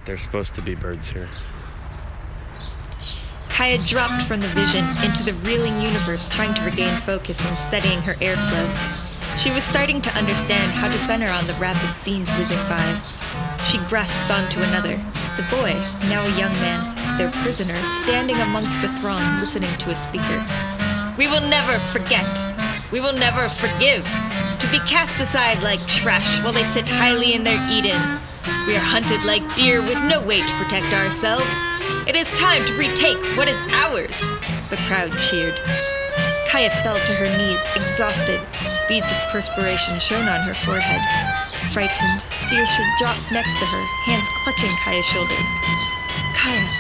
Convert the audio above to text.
There's supposed to be birds here. Kaya dropped from the vision into the reeling universe, trying to regain focus and steadying her airflow. She was starting to understand how to center on the rapid scenes whizzing by. She grasped onto another, the boy, now a young man, their prisoner, standing amongst a throng listening to a speaker. "We will never forget. We will never forgive. To be cast aside like trash while they sit highly in their Eden. We are hunted like deer with no way to protect ourselves. It is time to retake what is ours." The crowd cheered. Kaya fell to her knees, exhausted. Beads of perspiration shone on her forehead. Frightened, Saoirse dropped next to her, hands clutching Kaya's shoulders. "Kaya,